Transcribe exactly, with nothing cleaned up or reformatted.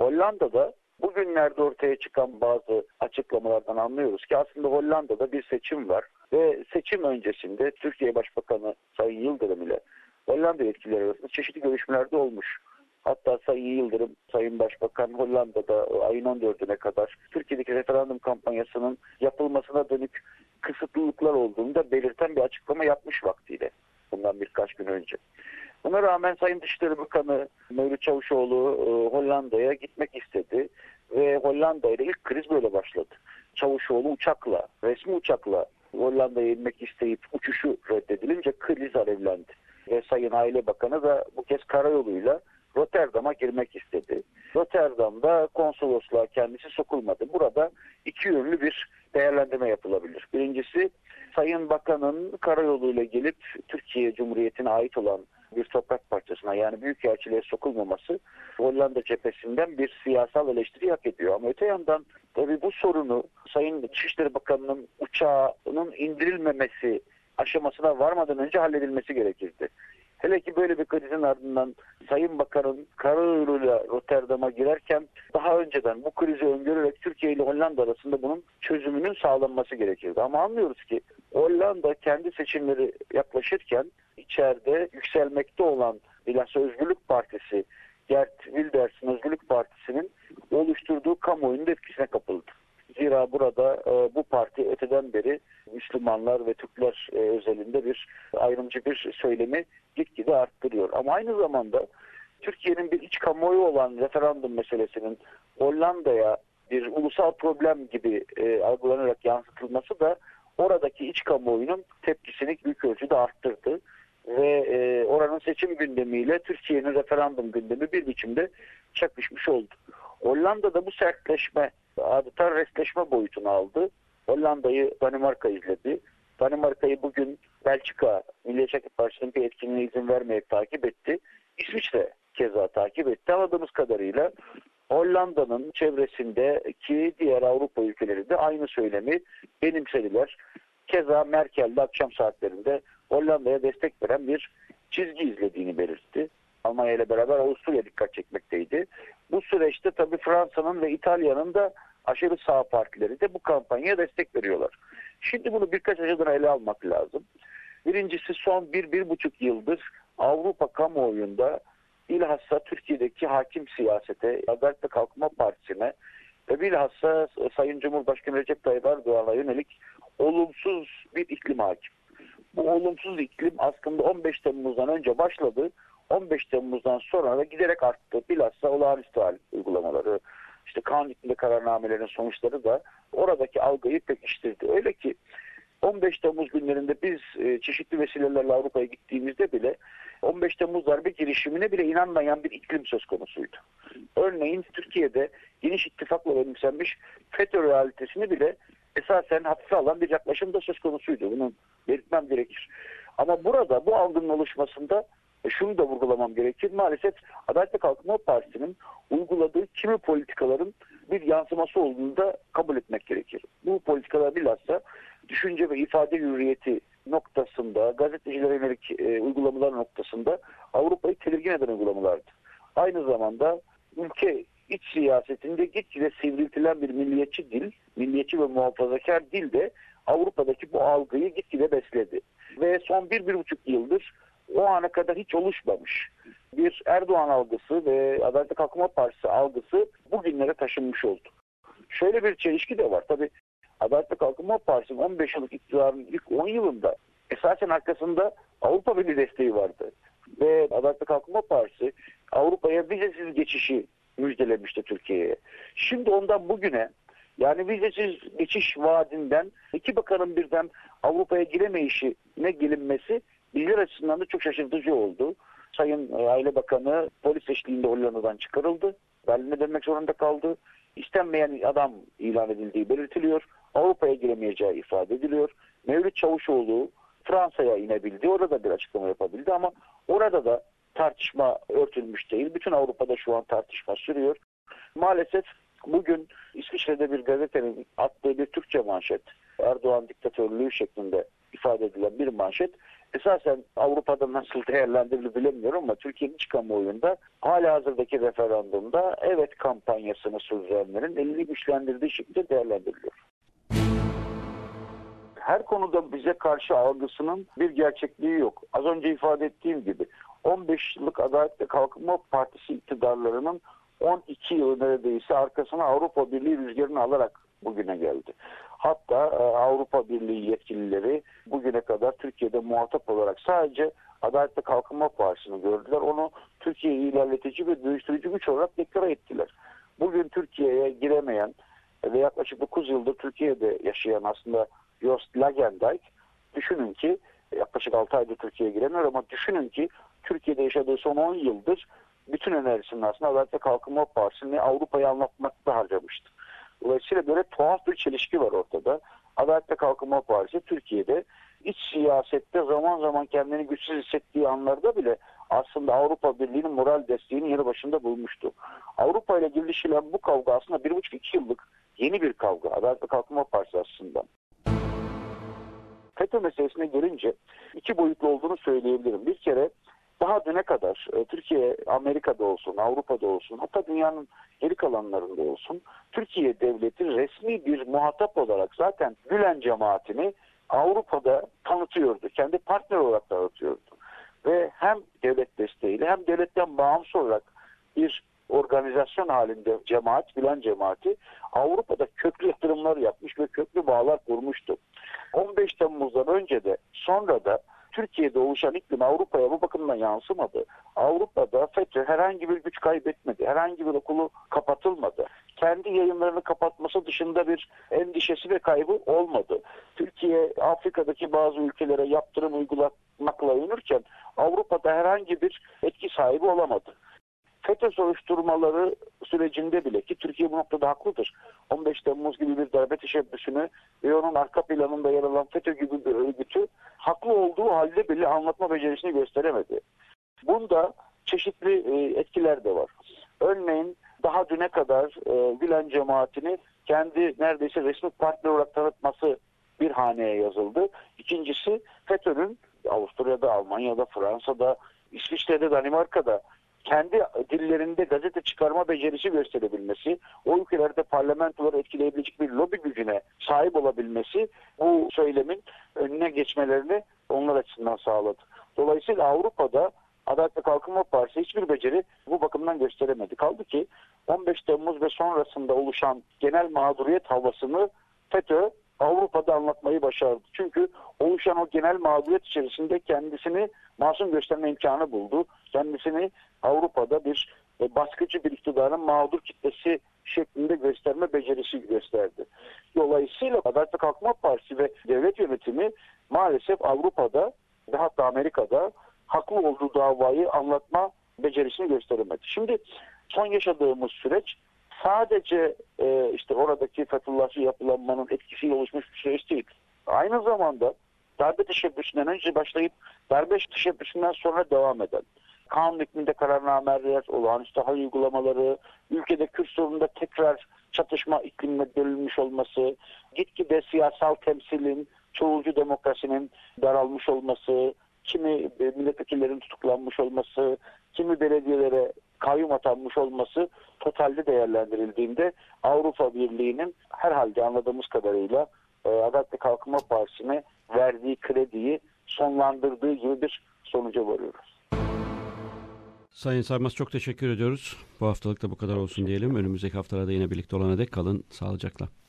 Hollanda'da bugünlerde ortaya çıkan bazı açıklamalardan anlıyoruz ki aslında Hollanda'da bir seçim var ve seçim öncesinde Türkiye Başbakanı Sayın Yıldırım ile Hollanda yetkilileri arasında çeşitli görüşmelerde olmuş. Hatta Sayın Yıldırım, Sayın Başbakan Hollanda'da ayın on dördüne kadar Türkiye'deki referandum kampanyasının yapılmasına dönük kısıtlılıklar olduğunu da belirten bir açıklama yapmış vaktiyle. Bundan birkaç gün önce. Buna rağmen Sayın Dışişleri Bakanı Mevlüt Çavuşoğlu Hollanda'ya gitmek istedi ve Hollanda ile ilk kriz böyle başladı. Çavuşoğlu uçakla, resmi uçakla Hollanda'ya inmek isteyip uçuşu reddedilince kriz alevlendi. Ve Sayın Aile Bakanı da bu kez karayoluyla Rotterdam'a girmek istedi. Rotterdam'da konsolosluğa kendisi sokulmadı. Burada iki yönlü bir değerlendirme yapılabilir. Birincisi Sayın Bakan'ın karayoluyla gelip Türkiye Cumhuriyeti'ne ait olan bir toprak parçasına yani büyükelçiliğe sokulmaması Hollanda cephesinden bir siyasal eleştiri hak ediyor. Ama öte yandan tabii bu sorunu Sayın Dışişleri Bakanı'nın uçağının indirilmemesi aşamasına varmadan önce halledilmesi gerekirdi. Hele ki böyle bir krizin ardından Sayın Bakan'ın karayoluyla Rotterdam'a girerken daha önceden bu krizi öngörerek Türkiye ile Hollanda arasında bunun çözümünün sağlanması gerekirdi. Ama anlıyoruz ki Hollanda kendi seçimleri yaklaşırken içeride yükselmekte olan bilhassa Özgürlük Partisi, Geert Wilders'in Özgürlük Partisi'nin oluşturduğu kamuoyunun etkisine kapıldı. Zira burada e, bu parti öteden beri Müslümanlar ve Türkler e, özelinde bir ayrımcı bir söylemi gitgide arttırıyor. Ama aynı zamanda Türkiye'nin bir iç kamuoyu olan referandum meselesinin Hollanda'ya bir ulusal problem gibi e, algılanarak yansıtılması da oradaki iç kamuoyunun tepkisini büyük ölçüde arttırdı. Ve e, oranın seçim gündemiyle Türkiye'nin referandum gündemi bir biçimde çakışmış oldu. Hollanda'da bu sertleşme adeta restleşme boyutunu aldı. Hollanda'yı Danimarka izledi. Danimarka'yı bugün Belçika Milliyetçi Hareket Partisi'nin bir etkinliğine izin vermeyip takip etti. İsviçre keza takip etti. Anladığımız kadarıyla Hollanda'nın çevresindeki diğer Avrupa ülkeleri de aynı söylemi benimsediler. Keza Merkel de akşam saatlerinde Hollanda'ya destek veren bir çizgi izlediğini belirtti. Almanya ile beraber Avusturya dikkat çekmekteydi. Bu süreçte tabii Fransa'nın ve İtalya'nın da aşırı sağ partileri de bu kampanyaya destek veriyorlar. Şimdi bunu birkaç açıdan ele almak lazım. Birincisi son bir, bir buçuk yıldır Avrupa kamuoyunda bilhassa Türkiye'deki hakim siyasete, Adalet ve Kalkınma Partisi'ne ve bilhassa Sayın Cumhurbaşkanı Recep Tayyip Erdoğan'a yönelik olumsuz bir iklim hakim. Bu olumsuz iklim aslında on beş Temmuz'dan önce başladı. on beş Temmuz'dan sonra da giderek arttı. Bilhassa olağanüstü hal uygulamaları, işte kanun hükmünde kararnamelerin sonuçları da oradaki algıyı pekiştirdi. Öyle ki on beş Temmuz günlerinde biz çeşitli vesilelerle Avrupa'ya gittiğimizde bile on beş Temmuz darbe girişimine bile inanmayan bir iklim söz konusuydu. Örneğin Türkiye'de geniş ittifakla benimsenmiş FETÖ realitesini bile esasen hafife alan bir yaklaşım da söz konusuydu. Bunu belirtmem gerekir. Ama burada bu algının oluşmasında şunu da vurgulamam gerekir. Maalesef Adalet ve Kalkınma Partisi'nin uyguladığı kimi politikaların bir yansıması olduğunu da kabul etmek gerekir. Bu politikalar bilhassa düşünce ve ifade hürriyeti noktasında, gazetecilere yönelik e, uygulamalar noktasında Avrupa'yı tedirgin eden uygulamalardı. Aynı zamanda ülke iç siyasetinde gitgide sivriltilen bir milliyetçi dil, milliyetçi ve muhafazakar dil de Avrupa'daki bu algıyı gitgide besledi. Ve son bir, bir buçuk yıldır o ana kadar hiç oluşmamış bir Erdoğan algısı ve Adalet ve Kalkınma Partisi algısı bugünlere taşınmış oldu. Şöyle bir çelişki de var. Tabii Adalet ve Kalkınma Partisi'nin on beş yıllık iktidarının ilk on yılında esasen arkasında Avrupa Birliği desteği vardı. Ve Adalet ve Kalkınma Partisi Avrupa'ya vizesiz geçişi müjdelemişti Türkiye'ye. Şimdi ondan bugüne yani vizesiz geçiş vaadinden iki bakanın birden Avrupa'ya giremeyişine gelinmesi bizler açısından da çok şaşırtıcı oldu. Sayın Aile Bakanı polis eşliğinde Hollanda'dan çıkarıldı. Berlin'e dönmek zorunda kaldı. İstenmeyen adam ilan edildiği belirtiliyor. Avrupa'ya giremeyeceği ifade ediliyor. Mevlüt Çavuşoğlu Fransa'ya inebildi. Orada bir açıklama yapabildi ama orada da tartışma örtülmüş değil. Bütün Avrupa'da şu an tartışma sürüyor. Maalesef bugün İsviçre'de bir gazetenin attığı bir Türkçe manşet, Erdoğan diktatörlüğü şeklinde ifade edilen bir manşet, esasen Avrupa'da nasıl değerlendirilir bilemiyorum ama Türkiye'nin iç kamuoyunda halihazırdaki referandumda evet kampanyasını sürdürenlerin elini güçlendirdiği şekilde değerlendiriliyor. Her konuda bize karşı algısının bir gerçekliği yok. Az önce ifade ettiğim gibi on beş yıllık Adalet ve Kalkınma Partisi iktidarlarının on iki yılı neredeyse arkasına Avrupa Birliği rüzgarını alarak bugüne geldi. Hatta Avrupa Birliği yetkilileri bugüne kadar Türkiye'de muhatap olarak sadece Adalet ve Kalkınma Partisi'ni gördüler. Onu Türkiye'yi ilerletici ve dönüştürücü güç olarak deklare ettiler. Bugün Türkiye'ye giremeyen ve yaklaşık dokuz yıldır Türkiye'de yaşayan aslında Joost Lagendijk, düşünün ki yaklaşık altı aydır Türkiye'ye giremiyor ama düşünün ki Türkiye'de yaşadığı son on yıldır bütün enerjisini aslında Adalet ve Kalkınma Partisi'ni Avrupa'ya anlatmakta harcamıştı. Dolayısıyla böyle tuhaf bir çelişki var ortada. Adalet ve Kalkınma Partisi Türkiye'de iç siyasette zaman zaman kendini güçsüz hissettiği anlarda bile aslında Avrupa Birliği'nin moral desteğini yanı başında bulmuştu. Avrupa ile girişilen bu kavga aslında bir buçuk iki yıllık yeni bir kavga. Adalet ve Kalkınma Partisi aslında. FETÖ meselesine gelince iki boyutlu olduğunu söyleyebilirim. Bir kere daha düne kadar Türkiye, Amerika'da olsun, Avrupa'da olsun, hatta dünyanın geri kalanlarında olsun, Türkiye devleti resmi bir muhatap olarak zaten Gülen cemaatini Avrupa'da tanıtıyordu. Kendi partner olarak tanıtıyordu. Ve hem devlet desteğiyle hem devletten bağımsız olarak bir organizasyon halinde cemaat, Gülen cemaati Avrupa'da köklü yatırımlar yapmış ve köklü bağlar kurmuştu. on beş Temmuz'dan önce de sonra da Türkiye'de oluşan iklim Avrupa'ya bu bakımdan yansımadı. Avrupa'da FETÖ herhangi bir güç kaybetmedi. Herhangi bir okulu kapatılmadı. Kendi yayınlarını kapatması dışında bir endişesi ve kaybı olmadı. Türkiye Afrika'daki bazı ülkelere yaptırım uygulamakla övünürken Avrupa'da herhangi bir etki sahibi olamadı. FETÖ soruşturmaları sürecinde bile ki Türkiye bu noktada haklıdır. on beş Temmuz gibi bir darbe teşebbüsünü ve onun arka planında yer alan FETÖ gibi bir örgütü haklı olduğu halde bile anlatma becerisini gösteremedi. Bunda çeşitli etkiler de var. Örneğin daha düne kadar Gülen cemaatini kendi neredeyse resmi partner olarak tanıtması bir haneye yazıldı. İkincisi FETÖ'nün Avusturya'da, Almanya'da, Fransa'da, İsviçre'de, Danimarka'da kendi dillerinde gazete çıkarma becerisi gösterebilmesi, o ülkelerde parlamentoları etkileyebilecek bir lobi gücüne sahip olabilmesi bu söylemin önüne geçmelerini onlar açısından sağladı. Dolayısıyla Avrupa'da Adalet ve Kalkınma Partisi hiçbir beceri bu bakımdan gösteremedi. Kaldı ki on beş Temmuz ve sonrasında oluşan genel mağduriyet havasını FETÖ Avrupa'da anlatmayı başardı. Çünkü oluşan o genel mağduriyet içerisinde kendisini masum gösterme imkanı buldu. Kendisini Avrupa'da bir baskıcı bir iktidarın mağdur kitlesi şeklinde gösterme becerisi gösterdi. Dolayısıyla Adalet ve Kalkınma Partisi ve devlet yönetimi maalesef Avrupa'da ve hatta Amerika'da haklı olduğu davayı anlatma becerisini gösteremedi. Şimdi son yaşadığımız süreç sadece e, işte oradaki Fethullahçı yapılanmanın etkisiyle oluşmuş bir süreç değil. Aynı zamanda darbe teşebbüsünden önce başlayıp darbe teşebbüsünden sonra devam eden kanun hükmünde kararnameler, olağanüstü hal uygulamaları, ülkede Kürt sorununda tekrar çatışma iklimine dönülmüş olması, gitgide siyasal temsilin, çoğulcu demokrasinin daralmış olması, kimi milletvekillerin tutuklanmış olması, kimi belediyelere kayyum atanmış olması totalde değerlendirildiğinde Avrupa Birliği'nin herhalde anladığımız kadarıyla e, Adalet ve Kalkınma Partisi'ne verdiği krediyi sonlandırdığı gibi bir sonuca varıyoruz. Sayın Sarmaz çok teşekkür ediyoruz. Bu haftalık da bu kadar olsun diyelim. Önümüzdeki haftalarda yine birlikte olana dek kalın sağlıcakla.